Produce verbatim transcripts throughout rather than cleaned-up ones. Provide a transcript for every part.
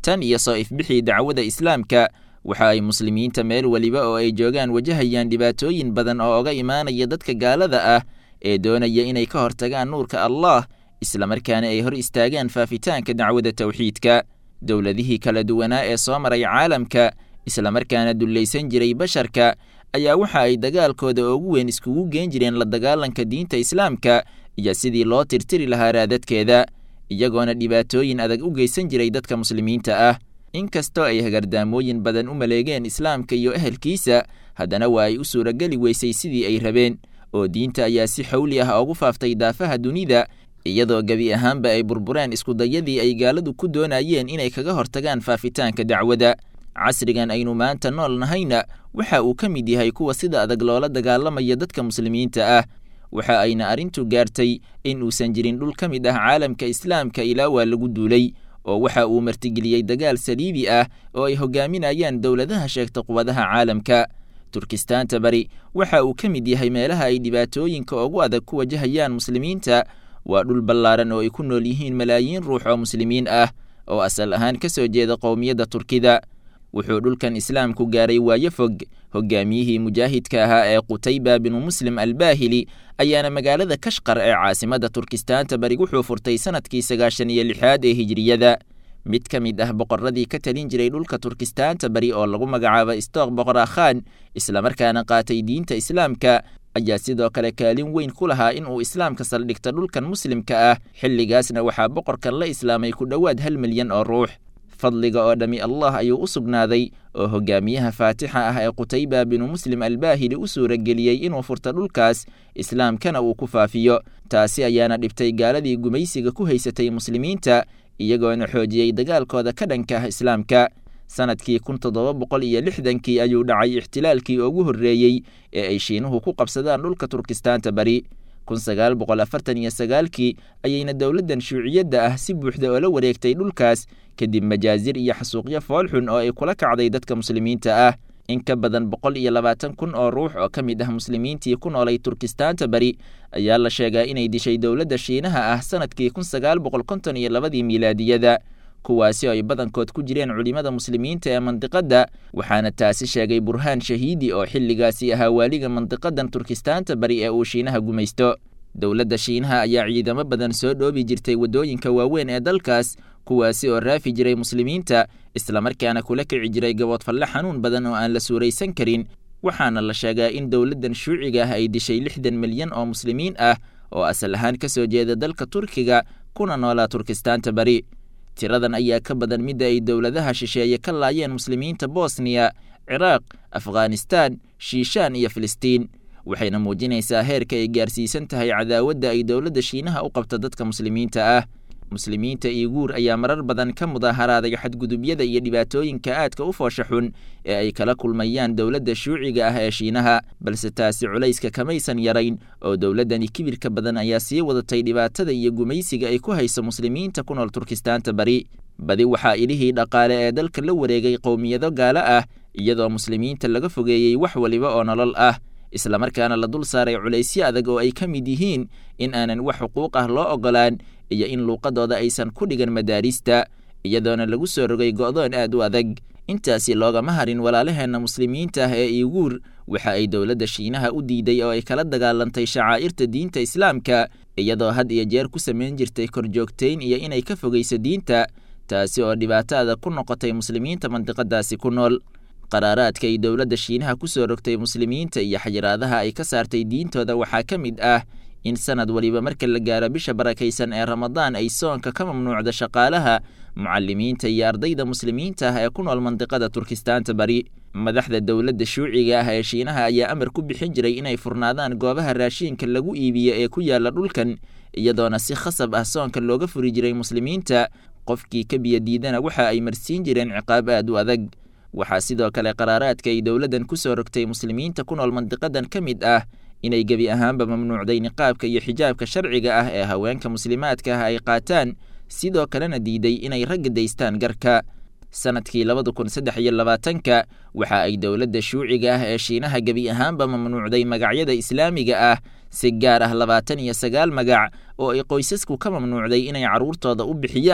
tan iyo soo ifbixii dacwada islaamka waxa ay muslimiinta meel waliba oo ay joogaan wajahayaan dhibaatooyin badan oo oga imaanaya dadka gaalada ah ee doonaya inay ka hortagaan nuurka Allah isla markaana ay hor istaagaan faafitaanka dacwada tawxiidka. dowladihii kala duwanaa ee soo maray caalamka isla markaana dulaysan jiray basharka ayaa waxa ay dagaalkooda ugu weyn iskugu geen jireen la dagaalanka diinta islaamka iyo sidii loo tirtiri lahaa raadadkeeda, iyagoona dhibaatooyin adag u geysan jiray dadka muslimiinta ah. inkastoo ay hagardaamooyin badan u maleegeen islaamka iyo ehelkiisa, haddana waa ay u suurageli weysay sidii ay rabeen, oo diinta ayaa si xawli ah ugu faaftay daafaha dunida, iyadoo gebi ahaanba ay burbureen iskudayadii ay gaaladu ku doonayeen inay kaga hortagaan faafitaanka dacwada. casrigan aynu maanta nool nahayna waxa uu ka mid yahay kuwa sida adag loola dagaalamaya dadka muslimiinta ah. waxa ayna arrintu gaartay in uusan jirin dhul ka mid ah caalamka islaamka ilaa waa lagu duulay, oo waxa uu martigeliyey dagaal saliibi ah oo ay hogaaminayaan dowladaha sheegta quwadaha caalamka. turkistaanta bari waxa uu ka mid yahay meelaha ay dhibaatooyinka ugu adag ku wajahayaan muslimiinta. waa dhul ballaaran oo ay ku nool yihiin malaayiin ruux oo muslimiin ah oo asal ahaan ka soo jeeda qowmiyadda turkida. wuxuu dhulkan islaamku gaaray waayo fog. hogaamiyihii mujaahidka ahaa ee qutayba binu muslim albaahili ayaana magaalada kashqar ee caasimadda turkistaanta bari wuxuu furtay sanadkii sagaashan iyo lixaad ee hijriyada. mid ka mid ah boqorradii ka talin jiray dhulka turkistaanta bari oo lagu magacaaba istoq boqorakhan islamarkaana qaatay diinta islaamka ayaa sidoo kale kaalin weyn ku lahaa in uu islaamka saldhigta dhulkan muslimka ah. xilligaasna waxaa boqorkan la islaamay ku dhowaad hal milyan oo ruux. fadliga oo dhammi Allah ayuu u sugnaaday oo hogaamiyaha faatixa ah ee qutayba binu muslim albaahili u suurageliyey inuu furta dhulkaas islaamkana uu ku faafiyo. taasi ayaana dhibtay gaaladii gumaysiga ku haysatay muslimiinta, iyagoona xoojiyey dagaalkooda ka dhanka ah islaamka. sanadkii kun toddoba boqol iyo lixdankii ayuu dhacay ixtilaalkii ugu horreeyey ee ay shiinuhu ku qabsadaan dhulka turkistaanta bari. kun sagaal boqol afartan iyo sagaalkii ayayna dowladdan shuuciyadda ah si buuxda oo la wareegtay dhulkaas kadib majaazir iyo xasuuqyo foolxun oo ay kula kacday dadka muslimiinta ah. in ka badan boqol iyo labaatan kun oo ruux oo ka mid ah muslimiintii ku noolay turkistaanta bari ayaa la sheegaa inay dishay dowladda shiinaha ah sanadkii kun sagaal boqol konton iyo labadii miilaadiyada, kuwaasi oo ay badankood ku jireen culimada muslimiinta ee mandiqadda. waxaana taasi sheegay burhaan shahiidi oo xilligaasi ahaa waaliga mandiqadan turkistaanta bari ee uu shiinaha gumaysto. dowladda shiinaha ayaa ciidamo badan soo dhoobi jirtay waddooyinka waaweyn ee dalkaas, kuwaasi oo raafi jiray muslimiinta islamarkaana kula kici jiray gaboodfalle xanuun badan oo aan la suuraysan karin. waxaana la sheegaa in dowladdan shuuciga ah ay dishay lixdan milyan oo muslimiin ah oo asal ahaan ka soo jeeda dalka turkiga kuna noolaa turkistaanta bari. tiradan ayaa ka badan midda ay dowladaha shisheeye ka laayeen muslimiinta bosniya, ciraaq, afghanistaan, shiishaan iyo filistiin. waxayna muujinaysaa heerka ay gaarsiisan tahay cadaawadda ay dowladda shiinaha u qabta dadka muslimiinta ah. muslimiinta iiguur ayaa marar badan ka mudaaharaaday xadgudubyada iyo dhibaatooyinka aadka u foosha xun ee ay kala kulmayaan dowladda shuuciga ah ee shiinaha, balse taasi culayska kamaysan yarayn oo dowladdani kibirka badan ayaa sii wadatay dhibaatada iyo gumaysiga ay ku hayso muslimiinta ku nool turkistaanta bari. badi waxaa ilihii dhaqaale ee dalka la wareegay qowmiyado gaalo ah, iyadoo muslimiinta laga fogeeyey wax waliba oo nolol ah, islamarkaana la dul saaray culaysyo adag oo ay ka mid yihiin in aanan wax xuquuq ah loo ogolaan iyo in luuqadooda aysan ku dhigan madaarista, iyadoona lagu soo rogay go'doon aad u adag. intaasi loogama harin walaalaheenna muslimiinta ah ee iiguur, waxa ay dowladda shiinaha u diiday oo ay kala dagaalantay shacaa'irta diinta islaamka, iyadoo had iyo jeer ku samayn jirtay korjoogtayn iyo inay ka fogayso diinta, taasi oo dhibaato adag ku noqotay muslimiinta mandiqadaasi ku nool. qaraaraadka ay dowladda shiinaha ku soo rogtay muslimiinta iyo xajiraadaha ay ka saartay diintooda waxaa ka mid ah in sanad waliba marka la gaaro bisha barakaysan ee ramadaan ay soonka ka mamnuucda shaqaalaha, mucalimiinta iyo ardayda muslimiinta ah ee ku nool mandiqada turkistaanta bari. madaxda dowladda shuuciga ah ee shiinaha ayaa amar ku bixin jiray inay furnaadaan goobaha raashiinka lagu iibiyo ee ku yaala dhulkan, iyadoona si khasab ah soonka looga furi jiray muslimiinta. qofkii ka biyo diidana waxa ay marsiin jireen ciqaab aad u adag. waxaa sidoo kale qaraaraadka ay dowladdan ku soo rogtay muslimiinta ku nool mandiqadan ka mid ah inay gebi ahaanba mamnuucday niqaabka iyo xijaabka sharciga ah ee haweenka muslimaadka ah ay qaataan, sidoo kalena diiday inay ragga daystaan garka. sanadkii labada kun saddex iyo labaatanka waxa ay dowladda shuuciga ah ee shiinaha gebi ahaanba mamnuucday magacyada islaamiga ah, si gaar ah labaatan iyo sagaal magac oo ay qoysasku ka mamnuucday inay carruurtooda u bixiyaan,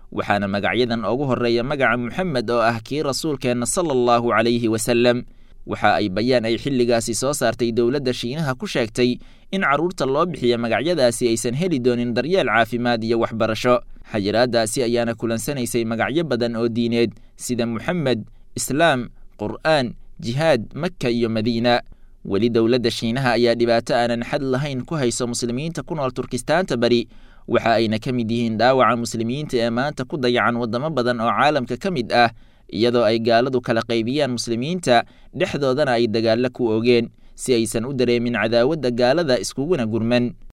waxaana magacyadan ugu horreeya magaca Muxamed oo ah kii rasuulkeenna sala allahu calayhi wasallam. waxa ay bayaan ay xilligaasi soo saartay dowladda Shiinaha ku sheegtay in carruurta loo bixiya magacyadaasi aysan heli doonin daryeel caafimaad iyo waxbarasho. xayiraadaasi ayaana kulansanaysay magacyo badan oo diineed sida Muxamed, Islaam, Qur'aan, Jihaad, Makka iyo Madiina. weli dowladda Shiinaha ayaa dhibaato aanan xad lahayn ku hayso muslimiinta ku nool Turkistaanta bari, waxa ayna ka mid yihiin dhaawaca muslimiinta ee maanta ku dayacan waddamo badan oo caalamka ka mid ah, iyadoo ay gaaladu kala qaybiyaan muslimiinta dhexdoodana ay dagaallo ku oogeen si aysan u dareemin cadaawadda gaalada iskuguna gurman.